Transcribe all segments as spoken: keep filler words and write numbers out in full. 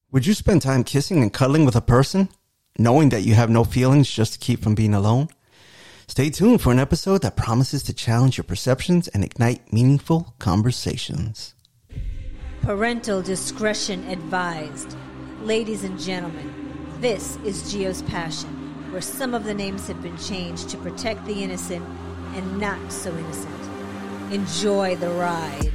Would you spend time kissing and cuddling with a person, knowing that you have no feelings just to keep from being alone? Stay tuned for an episode that promises to challenge your perceptions and ignite meaningful conversations. Parental discretion advised. Ladies and gentlemen, this is Gio's Passion, where some of the names have been changed to protect the innocent and not so innocent. Enjoy the ride.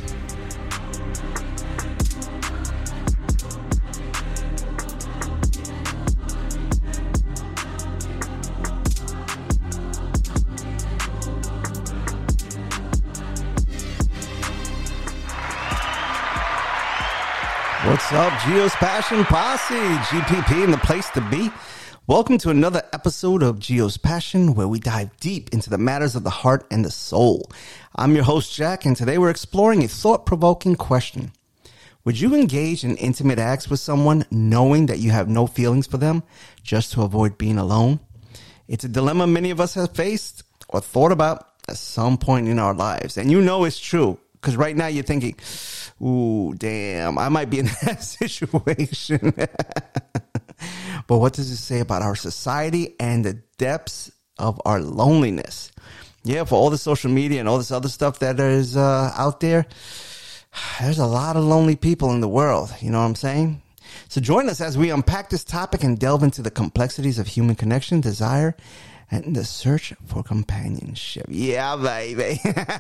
What's up, Gio's Passion Posse? G P P in the place to be. Welcome to another episode of Gio's Passion, where we dive deep into the matters of the heart and the soul. I'm your host, Jack, and today we're exploring a thought-provoking question. Would you engage in intimate acts with someone knowing that you have no feelings for them just to avoid being alone? It's a dilemma many of us have faced or thought about at some point in our lives, and you know it's true. Because right now you're thinking, ooh, damn, I might be in that situation. But what does it say about our society and the depths of our loneliness? Yeah, for all the social media and all this other stuff that is uh, out there, there's a lot of lonely people in the world. You know what I'm saying? So join us as we unpack this topic and delve into the complexities of human connection, desire, and the search for companionship. Yeah, baby.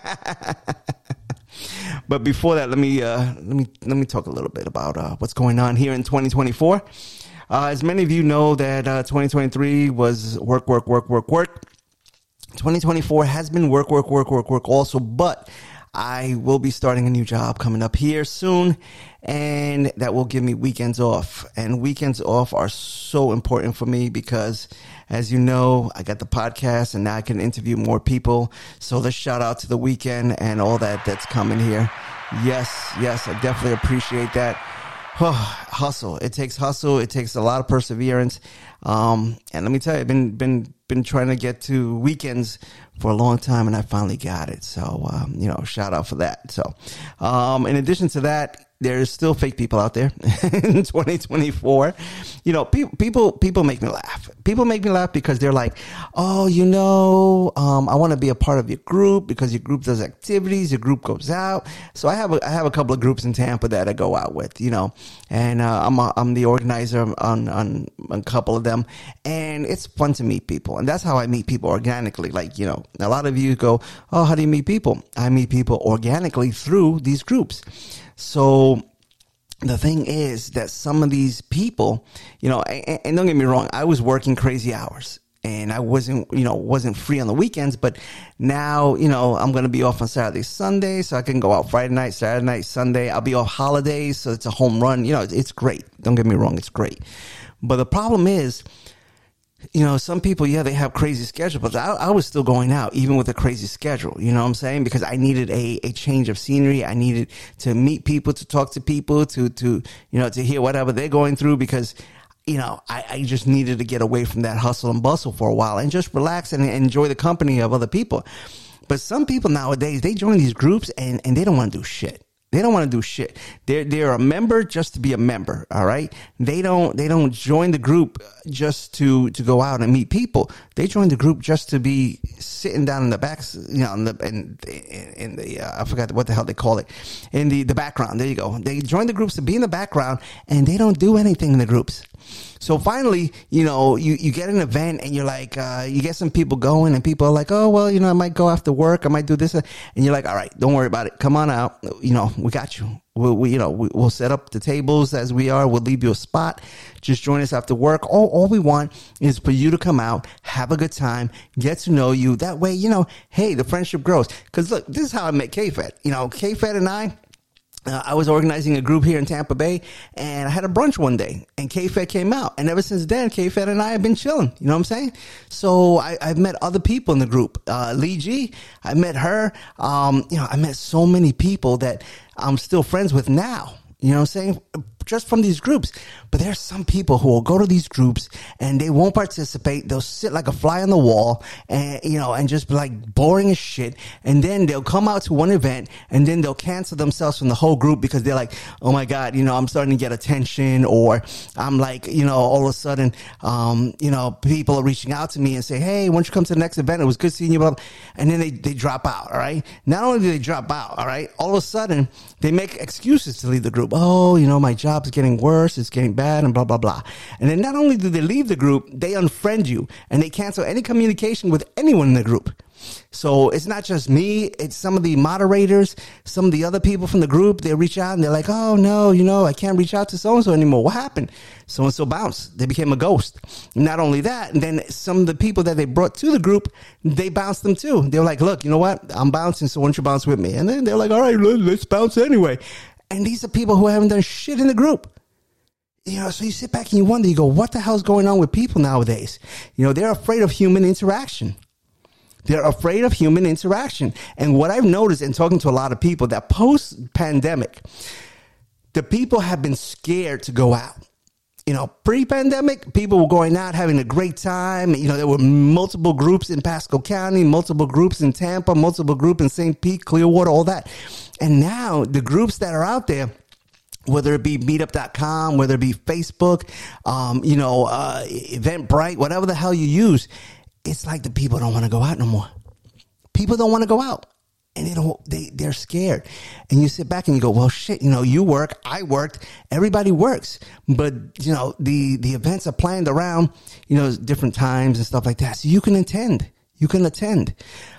But before that, let me uh, let me let me talk a little bit about uh, what's going on here in twenty twenty-four. Uh, as many of you know, that uh, twenty twenty-three was work, work, work, work, work. twenty twenty-four has been work, work, work, work, work also, but I will be starting a new job coming up here soon, and that will give me weekends off. And weekends off are so important for me because, as you know, I got the podcast and now I can interview more people. So let's shout out to the weekend and all that that's coming here. Yes, yes, I definitely appreciate that. Oh, hustle. It takes hustle. It takes a lot of perseverance. Um, and let me tell you, I've been, been, been trying to get to weekends for a long time, and I finally got it. So, um, you know, shout out for that. So, um, in addition to that, there's still fake people out there in twenty twenty-four. You know, people, people, people make me laugh. People make me laugh because they're like, oh, you know, um, I want to be a part of your group because your group does activities, your group goes out. So I have a, I have a couple of groups in Tampa that I go out with, you know, and, uh, I'm, a, I'm the organizer on, on a couple of them, and it's fun to meet people. And that's how I meet people organically. Like, you know, a lot of you go, oh, how do you meet people? I meet people organically through these groups. So the thing is that some of these people, you know, and, and don't get me wrong, I was working crazy hours and I wasn't, you know, wasn't free on the weekends, but now, you know, I'm going to be off on Saturday, Sunday, so I can go out Friday night, Saturday night, Sunday. I'll be off holidays, so it's a home run. You know, it's great. Don't get me wrong, it's great. But the problem is, you know, some people, yeah, they have crazy schedules, but I, I was still going out even with a crazy schedule. You know what I'm saying? Because I needed a, a change of scenery. I needed to meet people, to talk to people, to, to, you know, to hear whatever they're going through because, you know, I, I just needed to get away from that hustle and bustle for a while and just relax and enjoy the company of other people. But some people nowadays, they join these groups and, and they don't want to do shit. They don't want to do shit. They're, they're a member just to be a member. All right. They don't, they don't join the group just to, to go out and meet people. They join the group just to be sitting down in the back, you know, in the, in, in the, uh, I forgot what the hell they call it, in the, the background. There you go. They join the groups to be in the background and they don't do anything in the groups. So finally, you know, you, you get an event and you're like, uh, you get some people going and people are like, oh, well, you know, I might go after work. I might do this. And you're like, all right, don't worry about it. Come on out. You know, we got you. We'll, we, you know, we, we'll set up the tables as we are. We'll leave you a spot. Just join us after work. All, all we want is for you to come out, have a good time, get to know you. That way, you know, hey, the friendship grows. Cause look, this is how I met K-Fed. You know, K-Fed and I, Uh, I was organizing a group here in Tampa Bay, and I had a brunch one day, and K-Fed came out. And ever since then, K-Fed and I have been chilling. You know what I'm saying? So I, I've met other people in the group. Uh, Lee G, I met her. Um, you know, I met so many people that I'm still friends with now. You know what I'm saying? Just from these groups. But there's some people who will go to these groups and they won't participate. They'll sit like a fly on the wall and, you know, and just be like boring as shit. And then they'll come out to one event and then they'll cancel themselves from the whole group because they're like, oh my God, you know, I'm starting to get attention, or I'm like, you know, all of a sudden, um, you know, people are reaching out to me and say, hey, why don't you come to the next event? It was good seeing you. And then they, they drop out. All right. Not only do they drop out, all right, all of a sudden they make excuses to leave the group. Oh, you know, my job's getting worse. It's getting bad and blah, blah, blah. And then not only do they leave the group, they unfriend you and they cancel any communication with anyone in the group. So it's not just me. It's some of the moderators, some of the other people from the group. They reach out and they're like, oh, no, you know, I can't reach out to so-and-so anymore. What happened? So-and-so bounced. They became a ghost. Not only that, and then some of the people that they brought to the group, they bounced them too. They were like, look, you know what? I'm bouncing, so why don't you bounce with me? And then they're like, all right, let's bounce anyway. And these are people who haven't done shit in the group. You know, so you sit back and you wonder, you go, what the hell's going on with people nowadays? You know, they're afraid of human interaction. They're afraid of human interaction. And what I've noticed in talking to a lot of people, that post-pandemic, the people have been scared to go out. You know, pre-pandemic, people were going out, having a great time. You know, there were multiple groups in Pasco County, multiple groups in Tampa, multiple groups in Saint Pete, Clearwater, all that. And now the groups that are out there, whether it be meetup dot com, whether it be Facebook, um, you know, uh, Eventbrite, whatever the hell you use, it's like the people don't want to go out no more. People don't want to go out. And they don't, they, they're scared. And you sit back and you go, well, shit, you know, you work, I worked, everybody works. But, you know, the, the events are planned around, you know, different times and stuff like that. So you can attend. You can attend.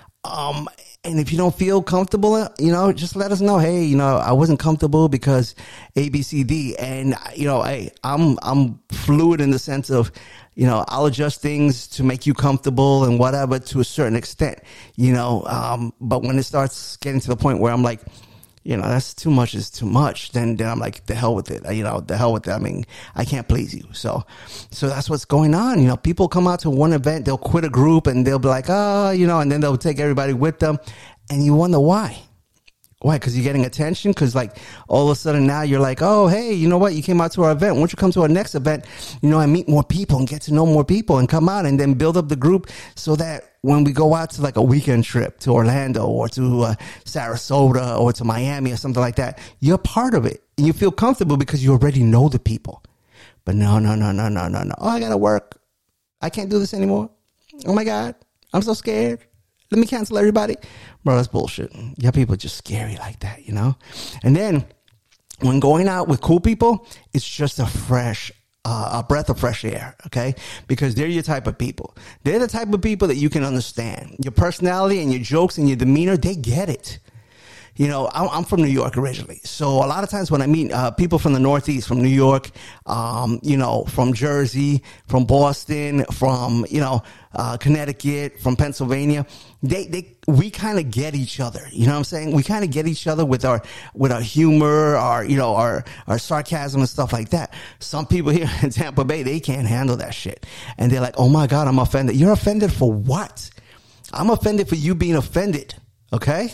Um, and if you don't feel comfortable, you know, just let us know. Hey, you know, I wasn't comfortable because A, B, C, D. And, you know, hey, I'm, I'm fluid in the sense of, you know, I'll adjust things to make you comfortable and whatever to a certain extent, you know. Um, but when it starts getting to the point where I'm like, you know, that's too much is too much, then, then I'm like, the hell with it. You know, the hell with it. I mean, I can't please you. So, so that's what's going on. You know, people come out to one event, they'll quit a group and they'll be like, oh, you know, and then they'll take everybody with them. And you wonder why. Why? Because you're getting attention? Because, like, all of a sudden now you're like, oh, hey, you know what? You came out to our event. Why don't you come to our next event, you know, and meet more people and get to know more people and come out and then build up the group so that when we go out to, like, a weekend trip to Orlando or to uh, Sarasota or to Miami or something like that, you're part of it. And you feel comfortable because you already know the people. But no, no, no, no, no, no, no. Oh, I got to work. I can't do this anymore. Oh, my God. I'm so scared. Let me cancel everybody. Bro, that's bullshit. Yeah, people are just scary like that, you know? And then when going out with cool people, it's just a fresh, uh, a breath of fresh air, okay? Because they're your type of people. They're the type of people that you can understand. Your personality and your jokes and your demeanor, they get it. You know, I'm from New York originally. So a lot of times when I meet uh, people from the Northeast, from New York, um, you know, from Jersey, from Boston, from, you know, uh, Connecticut, from Pennsylvania, they, they, we kind of get each other. You know what I'm saying? We kind of get each other with our, with our humor, our, you know, our, our sarcasm and stuff like that. Some people here in Tampa Bay, they can't handle that shit. And they're like, oh my God, I'm offended. You're offended for what? I'm offended for you being offended. Okay?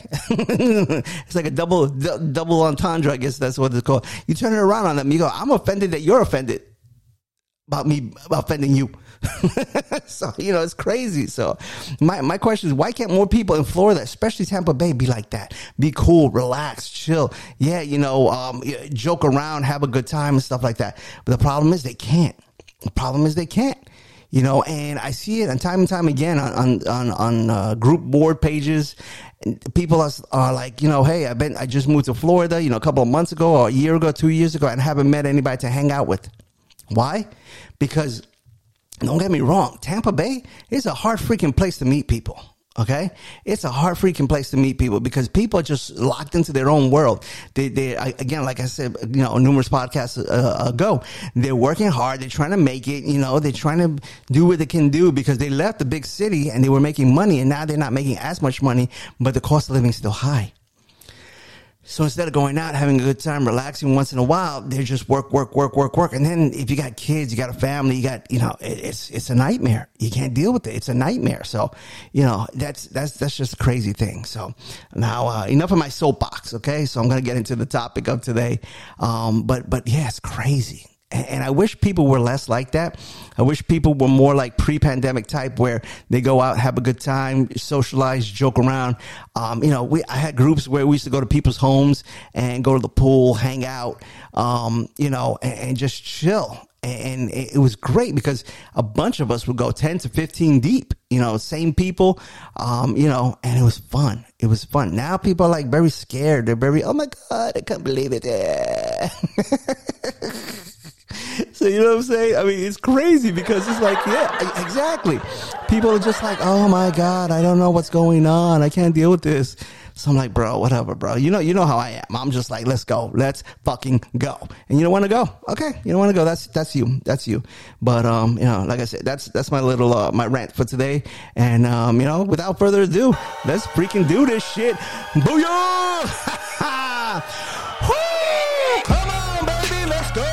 It's like a double d- double entendre, I guess that's what it's called. You turn it around on them, you go, I'm offended that you're offended about me offending you. So, you know, it's crazy. So my, my question is, why can't more people in Florida, especially Tampa Bay, be like that? Be cool, relax, chill. Yeah, you know, um, joke around, have a good time and stuff like that. But the problem is they can't. The problem is they can't. You know, and I see it and time and time again on on on, on uh, group board pages. People are, are like, you know, hey, I've been, I just moved to Florida, you know, a couple of months ago or a year ago, two years ago, and haven't met anybody to hang out with. Why? Because, don't get me wrong, Tampa Bay is a hard freaking place to meet people. Okay, it's a hard freaking place to meet people because people are just locked into their own world. They, they, again, like I said, you know, numerous podcasts uh, ago, they're working hard. They're trying to make it. You know, they're trying to do what they can do because they left the big city and they were making money, and now they're not making as much money, but the cost of living is still high. So instead of going out, having a good time, relaxing once in a while, they're just work, work, work, work, work. And then if you got kids, you got a family, you got, you know, it, it's, it's a nightmare. You can't deal with it. It's a nightmare. So, you know, that's, that's, that's just a crazy thing. So now, uh, enough of my soapbox. Okay. So I'm going to get into the topic of today. Um, but, but yeah, it's crazy. And I wish people were less like that. I wish people were more like pre-pandemic type where they go out, have a good time, socialize, joke around. Um, you know, we, I had groups where we used to go to people's homes and go to the pool, hang out, um, you know, and, and just chill. And it was great because a bunch of us would go ten to fifteen deep, you know, same people, um, you know, and it was fun. It was fun. Now people are like very scared. They're very, oh my God, I can't believe it. So, you know what I'm saying? I mean, it's crazy because it's like, yeah, exactly. People are just like, oh my God, I don't know what's going on. I can't deal with this. So I'm like, bro, whatever, bro. You know, you know how I am. I'm just like, let's go. Let's fucking go. And you don't want to go. Okay. You don't want to go. That's, that's you. That's you. But, um, you know, like I said, that's, that's my little, uh, my rant for today. And, um, you know, without further ado, let's freaking do this shit. Booyah! Woo! Come on, baby. Let's go.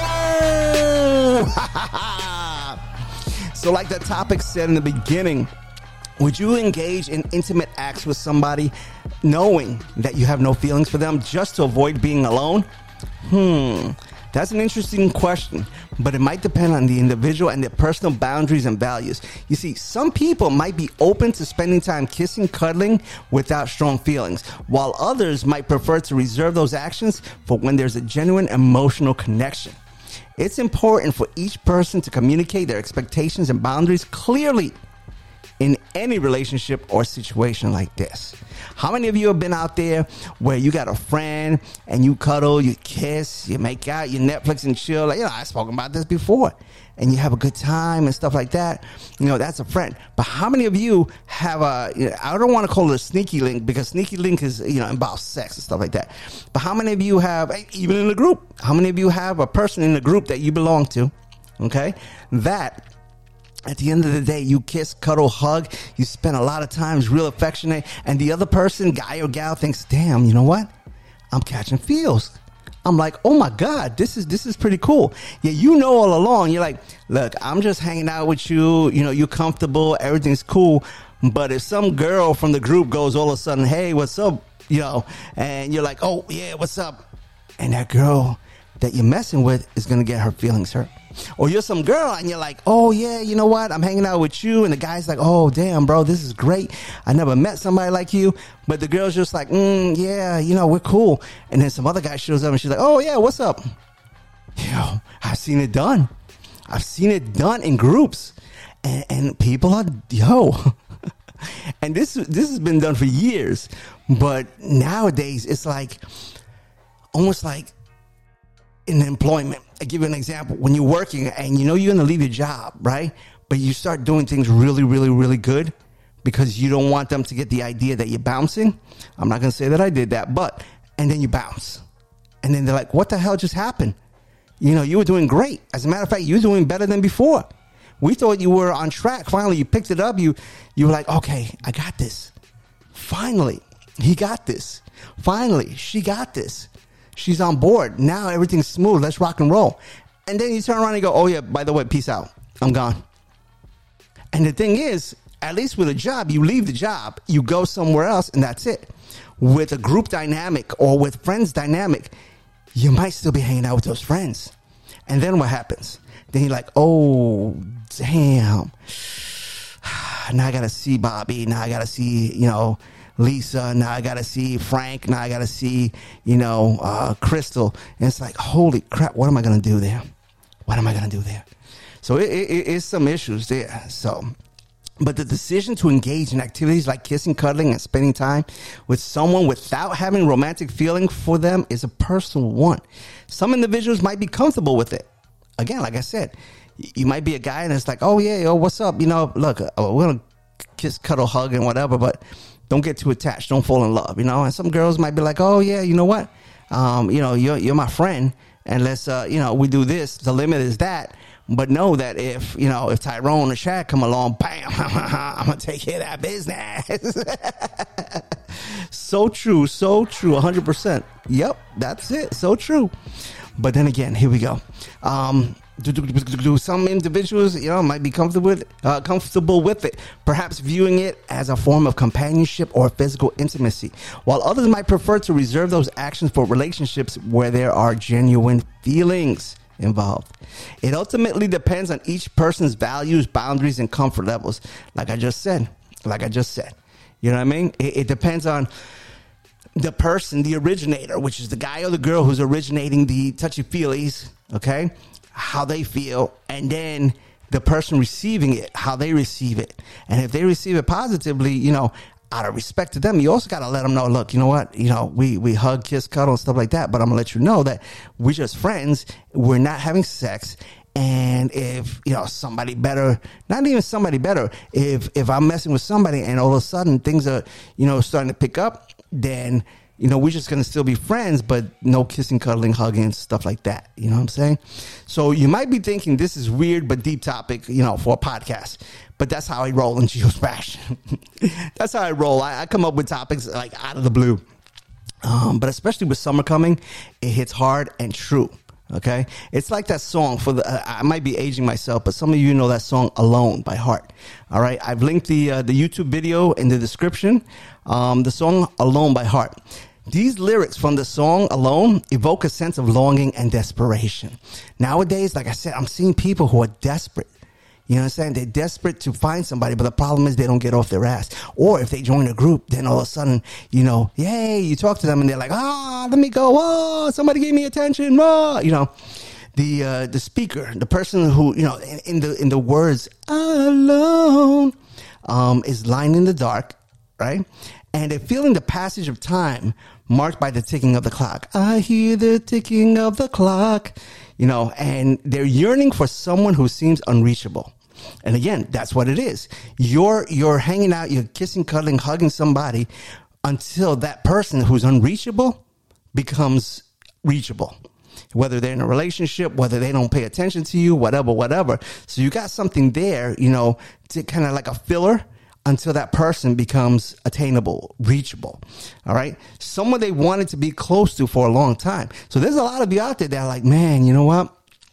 So like the topic said in the beginning, would you engage in intimate acts with somebody knowing that you have no feelings for them just to avoid being alone? Hmm, that's an interesting question, but it might depend on the individual and their personal boundaries and values. You see, some people might be open to spending time kissing, cuddling without strong feelings, while others might prefer to reserve those actions for when there's a genuine emotional connection. It's important for each person to communicate their expectations and boundaries clearly in any relationship or situation like this. How many of you have been out there where you got a friend and you cuddle, you kiss, you make out, you Netflix and chill? Like, you know, I've spoken about this before. And you have a good time and stuff like that. You know, that's a friend. But how many of you have a, you know, I don't want to call it a sneaky link because sneaky link is, you know, about sex and stuff like that. But how many of you have, even in a group, how many of you have a person in the group that you belong to, okay, that at the end of the day, you kiss, cuddle, hug, you spend a lot of times real affectionate, and the other person, guy or gal, thinks, damn, you know what? I'm catching feels. I'm like, oh my God, this is this is pretty cool. Yeah, you know all along, you're like, look, I'm just hanging out with you, you know, you're comfortable, everything's cool. But if some girl from the group goes all of a sudden, hey, what's up? You know, and you're like, oh yeah, what's up? And that girl that you're messing with is going to get her feelings hurt. Or you're some girl and you're like, oh yeah, you know what? I'm hanging out with you. And the guy's like, oh damn, bro, this is great. I never met somebody like you. But the girl's just like, mm, yeah, you know, we're cool. And then some other guy shows up and she's like, oh yeah, what's up? Yo, I've seen it done. I've seen it done in groups. And, and people are, yo. And this, this has been done for years. But nowadays it's like, almost like, in employment. I give you an example. When you're working and you know you're going to leave your job, right? But you start doing things really, really, really good because you don't want them to get the idea that you're bouncing. I'm not going to say that I did that, but, and then you bounce. And then they're like, what the hell just happened? You know, you were doing great. As a matter of fact, you were doing better than before. We thought you were on track. Finally, you picked it up. You, you were like, okay, I got this. Finally, he got this. Finally, she got this. She's on board. Now everything's smooth. Let's rock and roll. And then you turn around and go, oh yeah, by the way, peace out. I'm gone. And the thing is, at least with a job, you leave the job, you go somewhere else, and that's it. With a group dynamic or with friends dynamic, you might still be hanging out with those friends. And then what happens? Then you're like, oh, damn. Now I got to see Bobby. Now I got to see, you know, Lisa. Now I got to see Frank. Now I got to see, you know, uh, Crystal. And it's like, holy crap, what am I going to do there? What am I going to do there? So it, it, it's some issues there. So, but the decision to engage in activities like kissing, cuddling, and spending time with someone without having romantic feeling for them is a personal one. Some individuals might be comfortable with it. Again, like I said, you might be a guy and it's like, oh yeah, yo, what's up? You know, look, uh, we're going to kiss, cuddle, hug, and whatever, but don't get too attached. Don't fall in love, you know? And some girls might be like, oh yeah, you know what? Um, you know, you're, you're my friend. And let's, uh, you know, we do this. The limit is that. But know that if, you know, if Tyrone or Shaq come along, bam, I'm going to take care of that business. So true, so true, one hundred percent. Yep, that's it. So true. But then again, here we go. Um, do, do, do, do, do some individuals, you know, might be comfortable with, uh, comfortable with it, perhaps viewing it as a form of companionship or physical intimacy, while others might prefer to reserve those actions for relationships where there are genuine feelings involved. It ultimately depends on each person's values, boundaries, and comfort levels. Like I just said, like I just said, you know what I mean? It, it depends on the person, the originator, which is the guy or the girl who's originating the touchy-feelies, okay, how they feel, and then the person receiving it, how they receive it. And if they receive it positively, you know, out of respect to them, you also got to let them know, look, you know what, you know, we, we hug, kiss, cuddle, and stuff like that, but I'm gonna let you know that we're just friends. We're not having sex. And if, you know, somebody better, not even somebody better, if, if I'm messing with somebody and all of a sudden things are, you know, starting to pick up, then, you know, we're just going to still be friends, but no kissing, cuddling, hugging, stuff like that. You know what I'm saying? So you might be thinking this is weird, but deep topic, you know, for a podcast. But that's how I roll in Geo's Passion. That's how I roll. I, I come up with topics like out of the blue. Um, but especially with summer coming, it hits hard and true. Okay, it's like that song for the. Uh, I might be aging myself, but some of you know that song "Alone" by Heart. All right, I've linked the uh, the YouTube video in the description. Um, the song "Alone" by Heart. These lyrics from the song alone evoke a sense of longing and desperation. Nowadays, like I said, I'm seeing people who are desperate. You know what I'm saying? They're desperate to find somebody, but the problem is they don't get off their ass. Or if they join a group, then all of a sudden, you know, yay, you talk to them and they're like, ah, let me go. Oh, somebody gave me attention. Oh, you know, the uh, the speaker, the person who, you know, in, in the in the words alone, um, is lying in the dark, right? And they're feeling the passage of time marked by the ticking of the clock. I hear the ticking of the clock, you know, and they're yearning for someone who seems unreachable. And again, that's what it is. You're, you're hanging out, you're kissing, cuddling, hugging somebody until that person who's unreachable becomes reachable. Whether they're in a relationship, whether they don't pay attention to you, whatever, whatever. So you got something there, you know, to kind of like a filler until that person becomes attainable, reachable. All right. Someone they wanted to be close to for a long time. So there's a lot of you out there that are like, man, you know what?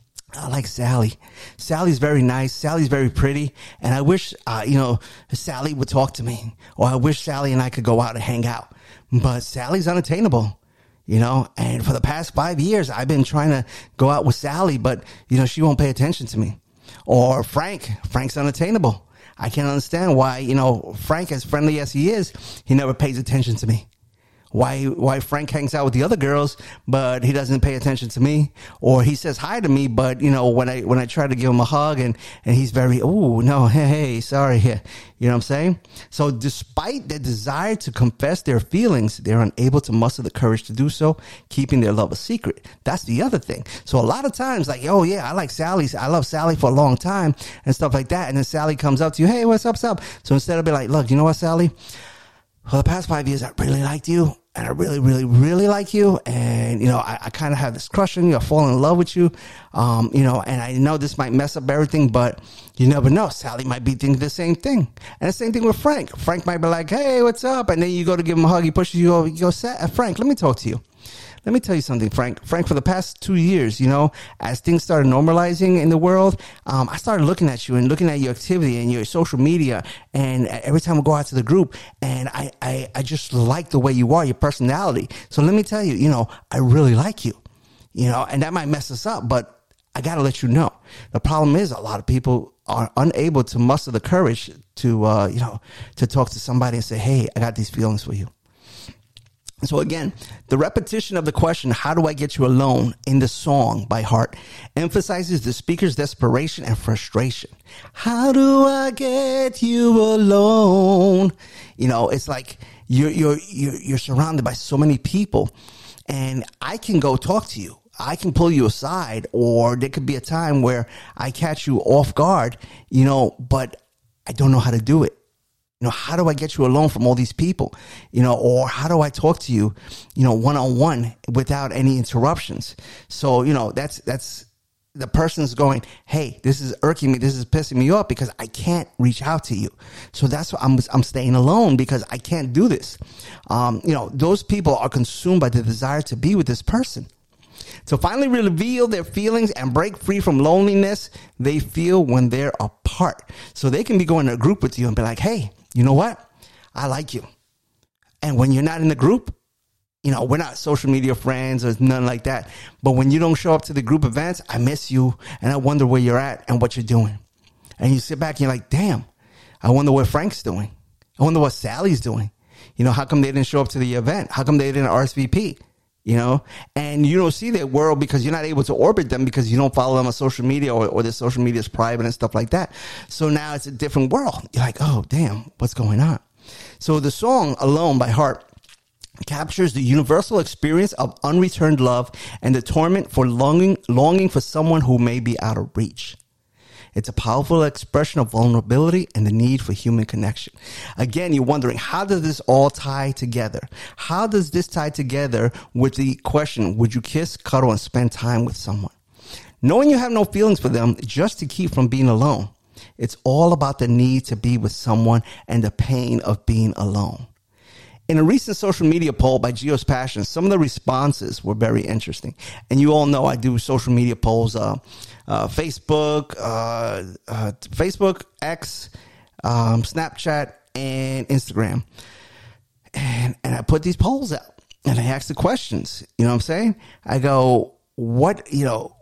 I like Sally. Sally's very nice. Sally's very pretty. And I wish, uh, you know, Sally would talk to me, or I wish Sally and I could go out and hang out, but Sally's unattainable, you know, and for the past five years, I've been trying to go out with Sally, but you know, she won't pay attention to me. Or Frank, Frank's unattainable. I can't understand why, you know, Frank, as friendly as he is, he never pays attention to me. Why, why Frank hangs out with the other girls, but he doesn't pay attention to me, or he says hi to me, but you know, when I, when I try to give him a hug and, and he's very, oh no, hey, hey, sorry. You know what I'm saying? So despite their desire to confess their feelings, they're unable to muster the courage to do so, keeping their love a secret. That's the other thing. So a lot of times, like, oh yeah, I like Sally. I love Sally for a long time and stuff like that. And then Sally comes up to you, hey, what's up, what's up? So instead of being like, look, you know what, Sally? For the past five years, I really liked you. And I really, really, really like you. And, you know, I, I kind of have this crush on you. I fall in love with you. Um, you know, and I know this might mess up everything, but you never know. Sally might be thinking the same thing. And the same thing with Frank. Frank might be like, hey, what's up? And then you go to give him a hug. He pushes you over. You go, Frank, let me talk to you. Let me tell you something, Frank. Frank, for the past two years, you know, as things started normalizing in the world, um, I started looking at you and looking at your activity and your social media. And every time we go out to the group, and I, I, I just like the way you are, your personality. So let me tell you, you know, I really like you, you know, and that might mess us up, but I got to let you know. The problem is a lot of people are unable to muster the courage to, uh, you know, to talk to somebody and say, hey, I got these feelings for you. So again, the repetition of the question, how do I get you alone, in the song by Heart emphasizes the speaker's desperation and frustration. How do I get you alone? You know, it's like you're, you're, you're, you're surrounded by so many people, and I can go talk to you. I can pull you aside, or there could be a time where I catch you off guard, you know, but I don't know how to do it. You know, how do I get you alone from all these people? You know, or how do I talk to you, you know, one on one without any interruptions? So, you know, that's, that's, the person's going, hey, this is irking me. This is pissing me off because I can't reach out to you. So that's why I'm, I'm staying alone because I can't do this. Um, you know, those people are consumed by the desire to be with this person. To finally reveal their feelings and break free from loneliness they feel when they're apart. So they can be going to a group with you and be like, hey, you know what? I like you. And when you're not in the group, you know, we're not social media friends or nothing like that. But when you don't show up to the group events, I miss you and I wonder where you're at and what you're doing. And you sit back and you're like, damn, I wonder what Frank's doing. I wonder what Sally's doing. You know, how come they didn't show up to the event? How come they didn't R S V P? You know, and you don't see their world because you're not able to orbit them because you don't follow them on social media or, or their social media is private and stuff like that. So now it's a different world. You're like, oh, damn, what's going on? So the song Alone by Heart captures the universal experience of unreturned love and the torment for longing, longing for someone who may be out of reach. It's a powerful expression of vulnerability and the need for human connection. Again, you're wondering, how does this all tie together? How does this tie together with the question, would you kiss, cuddle, and spend time with someone? Knowing you have no feelings for them just to keep from being alone. It's all about the need to be with someone and the pain of being alone. In a recent social media poll by Geo's Passion, some of the responses were very interesting. And you all know I do social media polls, uh, uh, Facebook, uh, uh, Facebook, X, um, Snapchat, and Instagram. And, and I put these polls out and I ask the questions. You know what I'm saying? I go, what, you know,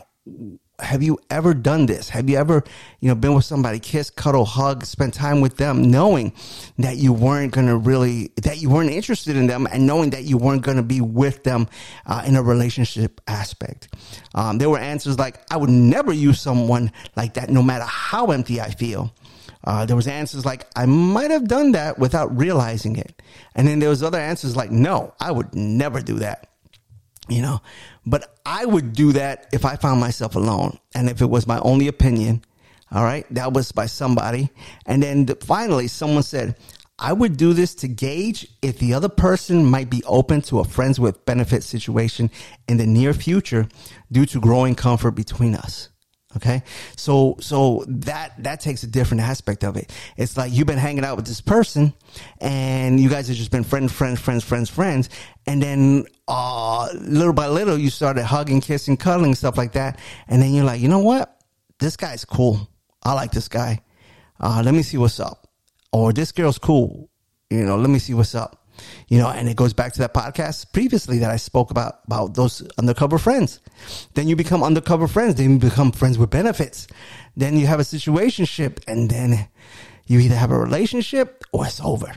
have you ever done this? Have you ever, you know, been with somebody, kiss, cuddle, hug, spend time with them, knowing that you weren't going to really, that you weren't interested in them and knowing that you weren't going to be with them uh, in a relationship aspect? Um, there were answers like, I would never use someone like that, no matter how empty I feel. Uh, there was answers like, I might have done that without realizing it. And then there was other answers like, no, I would never do that. You know, but I would do that if I found myself alone. And if it was my only opinion, all right, that was by somebody. And then the, finally, someone said, I would do this to gauge if the other person might be open to a friends with benefits situation in the near future due to growing comfort between us. Okay. So, so that, that takes a different aspect of it. It's like you've been hanging out with this person and you guys have just been friends, friends, friends, friends, friends. And then, uh, little by little, you started hugging, kissing, cuddling, stuff like that. And then you're like, you know what? This guy's cool. I like this guy. Uh, let me see what's up. Or this girl's cool. You know, let me see what's up. You know, and it goes back to that podcast previously that I spoke about, about those undercover friends. Then you become undercover friends. Then you become friends with benefits. Then you have a situationship, and then you either have a relationship or it's over.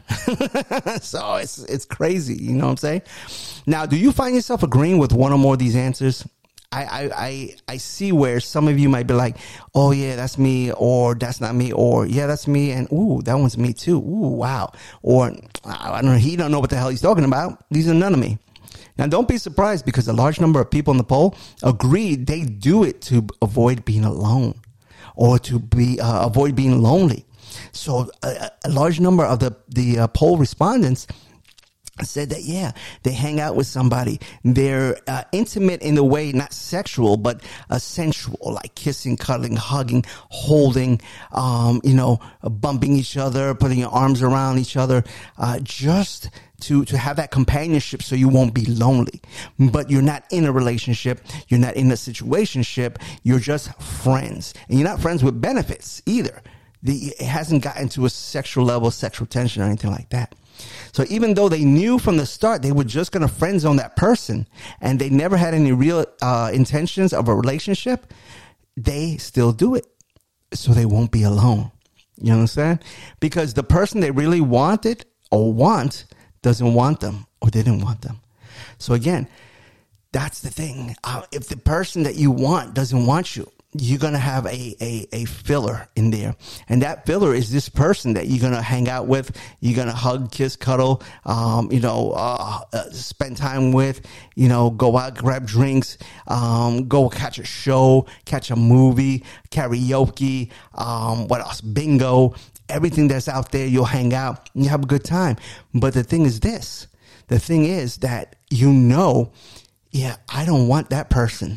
So it's, it's crazy. You know what I'm saying? Now, do you find yourself agreeing with one or more of these answers? I, I, I, I see where some of you might be like, oh yeah, that's me, or that's not me, or yeah, that's me, and ooh, that one's me too. Ooh, wow. Or I don't know, he don't know what the hell he's talking about. These are none of me. Now, don't be surprised because a large number of people in the poll agreed they do it to avoid being alone or to be uh, avoid being lonely. So a, a large number of the the uh, poll respondents said that, yeah, they hang out with somebody. They're uh, intimate in the way, not sexual, but uh, sensual, like kissing, cuddling, hugging, holding, um, you know, bumping each other, putting your arms around each other, uh, just to, to have that companionship so you won't be lonely. But you're not in a relationship. You're not in a situationship. You're just friends. And you're not friends with benefits either. The, it hasn't gotten to a sexual level, sexual tension or anything like that. So even though they knew from the start they were just going to friend zone that person and they never had any real uh, intentions of a relationship, they still do it so they won't be alone. You understand? Because the person they really wanted or want doesn't want them or didn't want them. So again, that's the thing. Uh, if the person that you want doesn't want you, you're going to have a, a, a filler in there. And that filler is this person that you're going to hang out with. You're going to hug, kiss, cuddle, um, you know, uh, uh, spend time with, you know, go out, grab drinks, um, go catch a show, catch a movie, karaoke, um, what else? Bingo, everything that's out there. You'll hang out and you have a good time. But the thing is this, the thing is that, you know, yeah, I don't want that person.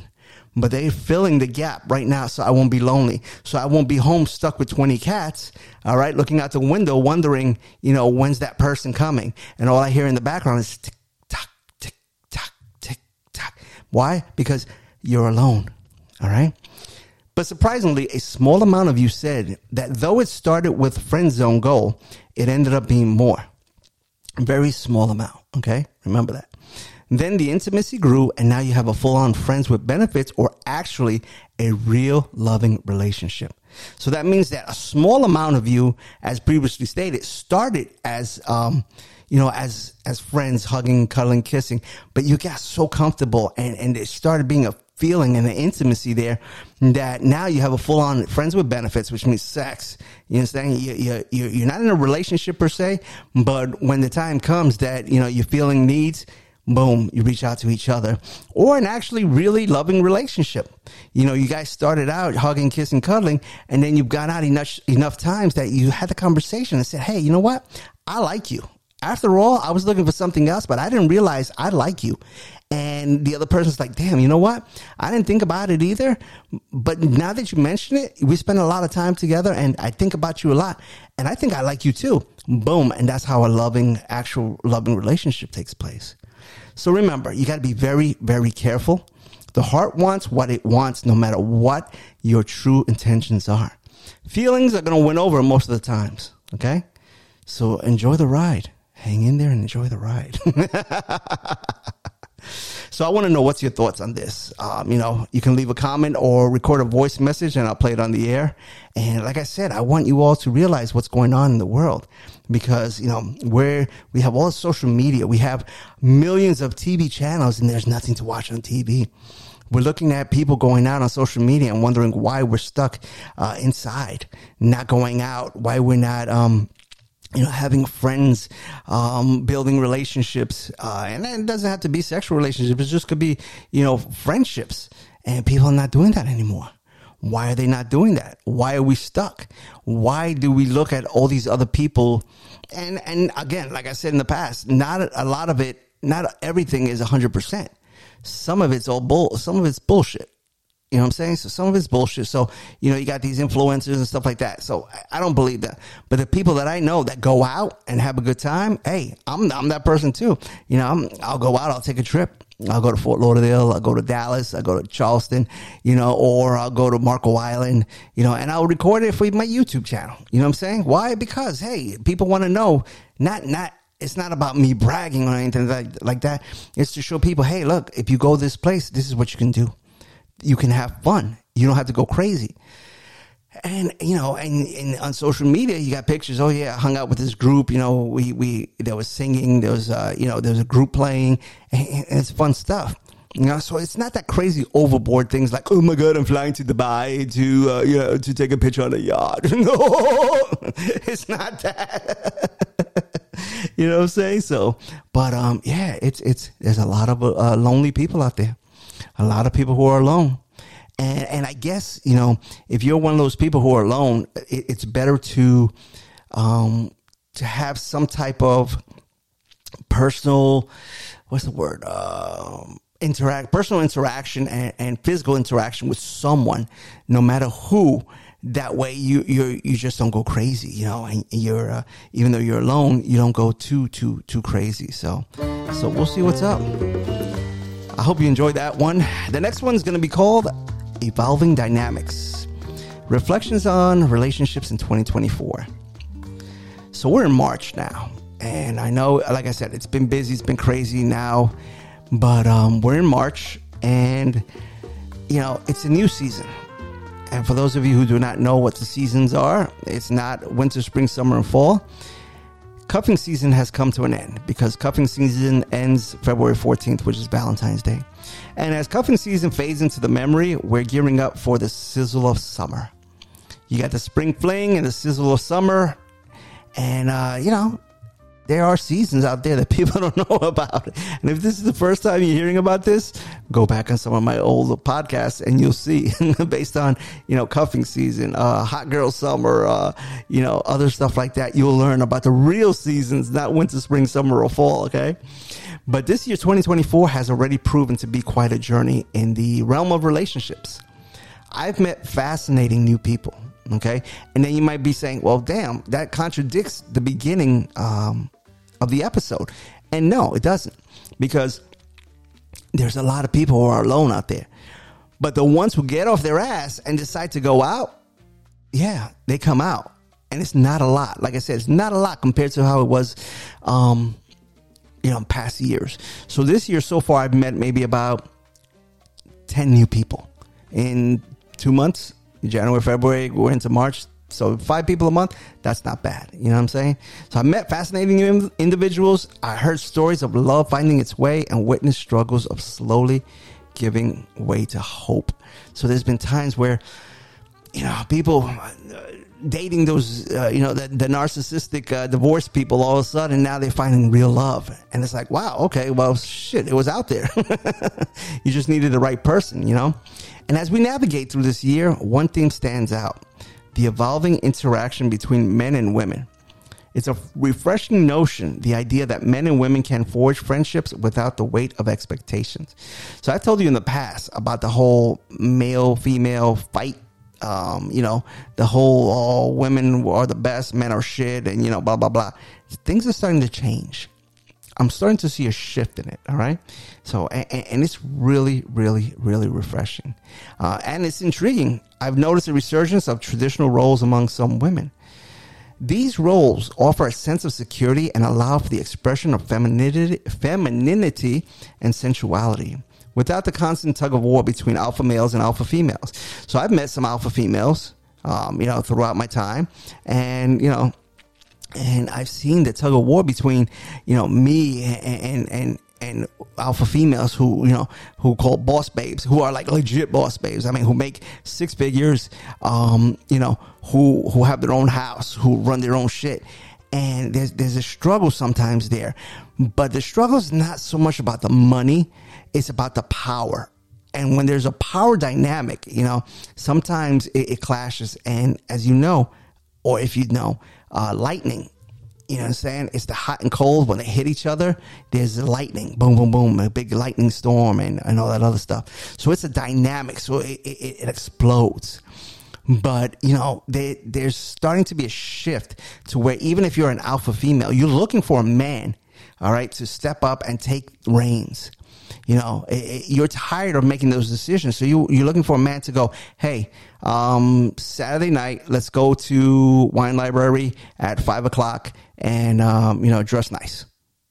but they're filling the gap right now so I won't be lonely. So I won't be home stuck with twenty cats, all right, looking out the window, wondering, you know, when's that person coming? And all I hear in the background is tick, tock, tick, tock, tick, tock. Why? Because you're alone, all right? But surprisingly, a small amount of you said that though it started with friend zone goal, it ended up being more. A very small amount, okay? Remember that. Then the intimacy grew, and now you have a full-on friends with benefits, or actually a real loving relationship. So that means that a small amount of you, as previously stated, started as, um, you know, as as friends, hugging, cuddling, kissing, but you got so comfortable, and, and it started being a feeling and an intimacy there that now you have a full-on friends with benefits, which means sex. You understand? You, you, you, you're not in a relationship per se, but when the time comes that, you know, you're feeling needs, boom, you reach out to each other, or an actually really loving relationship. You know, you guys started out hugging, kissing, cuddling, and then you've gone out enough, enough times that you had the conversation and said, hey, you know what? I like you. After all, I was looking for something else, but I didn't realize I like you. And the other person's like, damn, you know what? I didn't think about it either. But now that you mention it, we spend a lot of time together, and I think about you a lot. And I think I like you too. Boom. And that's how a loving, actual loving relationship takes place. So remember, you got to be very, very careful. The heart wants what it wants, no matter what your true intentions are. Feelings are going to win over most of the times. Okay? So enjoy the ride. Hang in there and enjoy the ride. So I want to know what's your thoughts on this. Um, you know, you can leave a comment or record a voice message and I'll play it on the air. And like I said, I want you all to realize what's going on in the world, because, you know, where we have all the social media, we have millions of T V channels and there's nothing to watch on T V. We're looking at people going out on social media and wondering why we're stuck uh, inside, not going out, why we're not, um, you know, having friends, um, building relationships, uh, and it doesn't have to be sexual relationships. It just could be, you know, friendships, and people are not doing that anymore. Why are they not doing that? Why are we stuck? Why do we look at all these other people? And, and again, like I said in the past, not a lot of it, not everything is a hundred percent. Some of it's all bull, some of it's bullshit. You know what I'm saying? So some of it's bullshit. So, you know, you got these influencers and stuff like that. So I don't believe that. But the people that I know that go out and have a good time, hey, I'm I'm that person too. You know, I'm, I'll go out, I'll take a trip. I'll go to Fort Lauderdale, I'll go to Dallas, I'll go to Charleston, you know, or I'll go to Marco Island, you know, and I'll record it for my YouTube channel. You know what I'm saying? Why? Because, hey, people want to know, not, not, it's not about me bragging or anything like, like that. It's to show people, hey, look, if you go this place, this is what you can do. You can have fun. You don't have to go crazy. And, you know, and, and on social media, you got pictures. Oh, yeah, I hung out with this group. You know, we, we, there was singing. There was, uh, you know, there was a group playing. And, and it's fun stuff. You know, so it's not that crazy overboard things like, oh, my God, I'm flying to Dubai to, uh, you know, to take a picture on a yacht. No, it's not that. You know what I'm saying? So, but, um, yeah, it's, it's, there's a lot of uh, lonely people out there. A lot of people who are alone. And, and I guess, you know, if you're one of those people who are alone, it, it's better to, um, to have some type of personal, what's the word? Um, interact, personal interaction and, and physical interaction with someone, no matter who. That way you, you, you just don't go crazy, you know, and you're, uh, even though you're alone, you don't go too, too, too crazy. So, so we'll see what's up. I hope you enjoyed that one. The next one's going to be called Evolving Dynamics. Reflections on relationships in twenty twenty-four. So we're in March now. And I know, like I said, it's been busy. It's been crazy now. But um, we're in March. And, you know, it's a new season. And for those of you who do not know what the seasons are, it's not winter, spring, summer, and fall. Cuffing season has come to an end because cuffing season ends February fourteenth, which is Valentine's Day. And as cuffing season fades into the memory, we're gearing up for the sizzle of summer. You got the spring fling and the sizzle of summer. And, uh, you know, there are seasons out there that people don't know about. And if this is the first time you're hearing about this, go back on some of my older podcasts and you'll see based on, you know, cuffing season, uh, hot girl summer, uh, you know, other stuff like that. You'll learn about the real seasons, not winter, spring, summer, or fall. Okay. But this year, twenty twenty-four has already proven to be quite a journey in the realm of relationships. I've met fascinating new people. Okay. And then you might be saying, well, damn, that contradicts the beginning um, of the episode. And no, it doesn't, because there's a lot of people who are alone out there. But the ones who get off their ass and decide to go out, yeah, they come out. And it's not a lot. Like I said, it's not a lot compared to how it was, um, you know, in past years. So this year so far, I've met maybe about ten new people in two months. January, February, we're into March. So five people a month, that's not bad. You know what I'm saying? So I met fascinating individuals. I heard stories of love finding its way and witnessed struggles of slowly giving way to hope. So there's been times where, you know, people uh, dating those, uh, you know, the, the narcissistic uh, divorced people, all of a sudden now they're finding real love. And it's like, wow, okay, well, shit, it was out there. You just needed the right person, you know? And as we navigate through this year, one theme stands out: the evolving interaction between men and women. It's a refreshing notion, the idea that men and women can forge friendships without the weight of expectations. So I told you in the past about the whole male-female fight. Um, you know, the whole, all women are the best, men are shit, and, you know, blah, blah, blah. Things are starting to change. I'm starting to see a shift in it. All right. So, and, and it's really, really, really refreshing. Uh, and it's intriguing. I've noticed a resurgence of traditional roles among some women. These roles offer a sense of security and allow for the expression of femininity, femininity and sensuality without the constant tug of war between alpha males and alpha females. So I've met some alpha females, um, you know, throughout my time, and, you know, and I've seen the tug of war between, you know, me and, and, and, and alpha females who, you know, who call boss babes, who are like legit boss babes. I mean, who make six figures, um, you know, who, who have their own house, who run their own shit. And there's, there's a struggle sometimes there, but the struggle is not so much about the money. It's about the power. And when there's a power dynamic, you know, sometimes it, it clashes. And as you know, or if you know, uh, lightning, you know what I'm saying? It's the hot and cold. When they hit each other, there's the lightning, boom, boom, boom, a big lightning storm and, and all that other stuff. So it's a dynamic. So it, it, it explodes. But, you know, they, there's starting to be a shift to where even if you're an alpha female, you're looking for a man, all right, to step up and take reins. You know, it, it, you're tired of making those decisions. So you, you're looking for a man to go, hey, um, Saturday night, let's go to Wine Library at five o'clock and, um, you know, dress nice.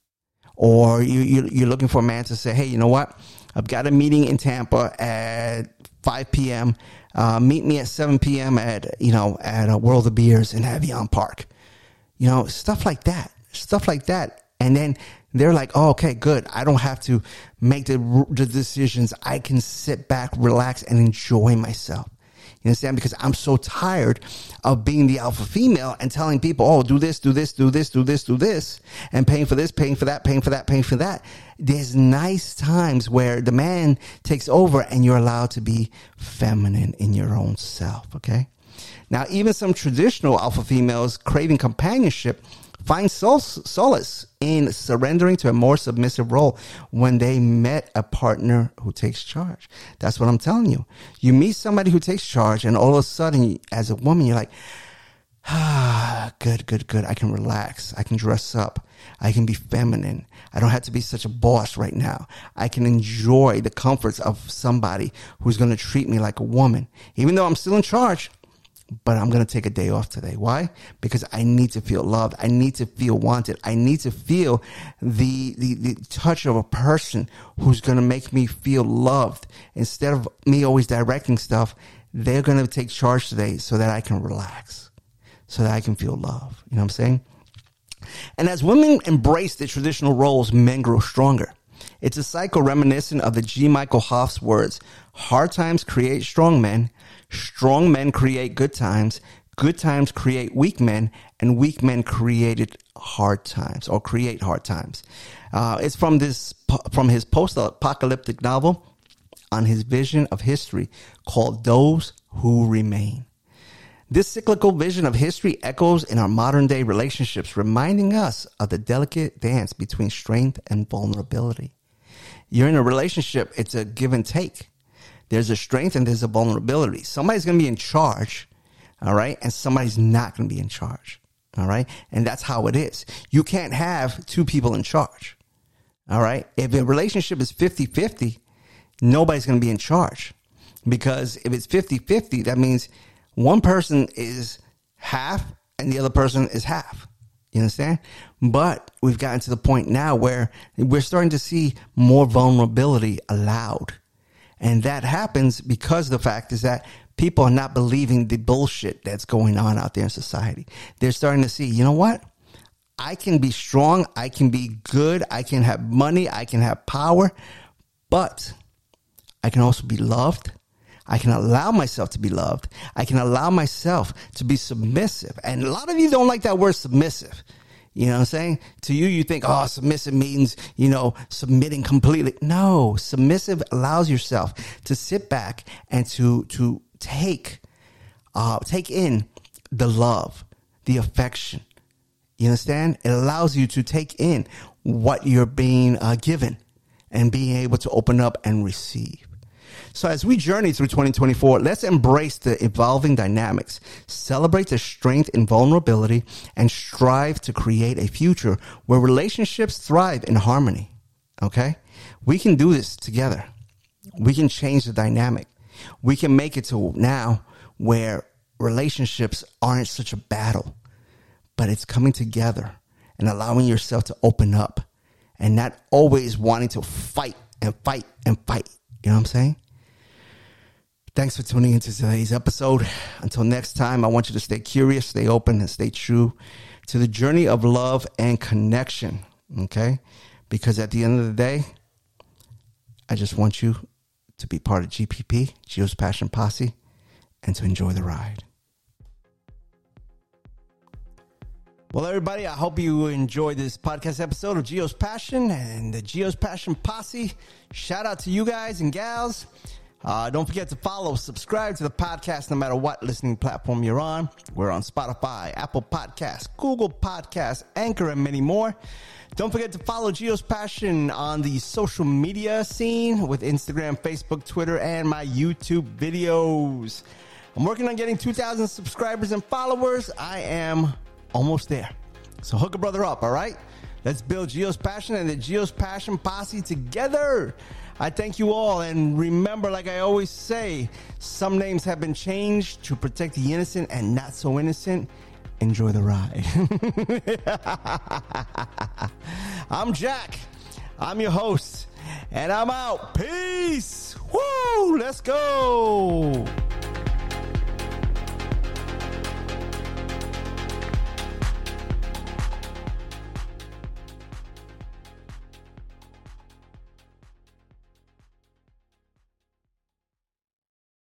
Or you, you, you're looking for a man to say, hey, you know what? I've got a meeting in Tampa at five p.m. Uh, meet me at seven p.m. at, you know, at a World of Beers in Avion Park. You know, stuff like that, stuff like that. And then they're like, oh, okay, good. I don't have to make the, the decisions. I can sit back, relax, and enjoy myself. You understand? Because I'm so tired of being the alpha female and telling people, oh, do this, do this, do this, do this, do this, and paying for this, paying for that, paying for that, paying for that. There's nice times where the man takes over and you're allowed to be feminine in your own self, okay? Now, even some traditional alpha females craving companionship find sol- solace in surrendering to a more submissive role when they met a partner who takes charge. That's what I'm telling you. You meet somebody who takes charge, and all of a sudden, as a woman, you're like, ah, good, good, good. I can relax. I can dress up. I can be feminine. I don't have to be such a boss right now. I can enjoy the comforts of somebody who's going to treat me like a woman, even though I'm still in charge. But I'm going to take a day off today. Why? Because I need to feel loved. I need to feel wanted. I need to feel the, the, the touch of a person who's going to make me feel loved. Instead of me always directing stuff, they're going to take charge today so that I can relax, so that I can feel love. You know what I'm saying? And as women embrace the traditional roles, men grow stronger. It's a cycle reminiscent of the G. Michael Hoff's words: hard times create strong men. Strong men create good times. good times create weak men, and weak men created hard times or create hard times. Uh, it's from this from his post-apocalyptic novel on his vision of history called Those Who Remain. This cyclical vision of history echoes in our modern day relationships, reminding us of the delicate dance between strength and vulnerability. You're in a relationship, it's a give and take. There's a strength and there's a vulnerability. Somebody's going to be in charge, all right? And somebody's not going to be in charge, all right? And that's how it is. You can't have two people in charge, all right? If a relationship is fifty-fifty, nobody's going to be in charge. Because if it's fifty-fifty, that means one person is half and the other person is half. You understand? But we've gotten to the point now where we're starting to see more vulnerability allowed. And that happens because the fact is that people are not believing the bullshit that's going on out there in society. They're starting to see, you know what? I can be strong. I can be good. I can have money. I can have power. But I can also be loved. I can allow myself to be loved. I can allow myself to be submissive. And a lot of you don't like that word submissive. You know what I'm saying? To you, you think, oh, submissive means, you know, submitting completely. No, submissive allows yourself to sit back and to, to take, uh, take in the love, the affection. You understand? It allows you to take in what you're being uh, given and being able to open up and receive. So as we journey through twenty twenty-four, let's embrace the evolving dynamics, celebrate the strength and vulnerability, and strive to create a future where relationships thrive in harmony. Okay? We can do this together. We can change the dynamic. We can make it to now where relationships aren't such a battle, but it's coming together and allowing yourself to open up and not always wanting to fight and fight and fight. You know what I'm saying? Thanks for tuning into today's episode. Until next time, I want you to stay curious, stay open, and stay true to the journey of love and connection, okay? Because at the end of the day, I just want you to be part of G P P, Gio's Passion Posse, and to enjoy the ride. Well, everybody, I hope you enjoyed this podcast episode of Gio's Passion and the Gio's Passion Posse. Shout out to you guys and gals. Uh, don't forget to follow, subscribe to the podcast no matter what listening platform you're on. We're on Spotify, Apple Podcasts, Google Podcasts, Anchor, and many more. Don't forget to follow Gio's Passion on the social media scene with Instagram, Facebook, Twitter, and my YouTube videos. I'm working on getting two thousand subscribers and followers. I am almost there. So hook a brother up, all right? Let's build Gio's Passion and the Gio's Passion Posse together. I thank you all, and remember, like I always say, some names have been changed to protect the innocent and not so innocent. Enjoy the ride. I'm Jack. I'm your host, and I'm out. Peace. Woo! Let's go.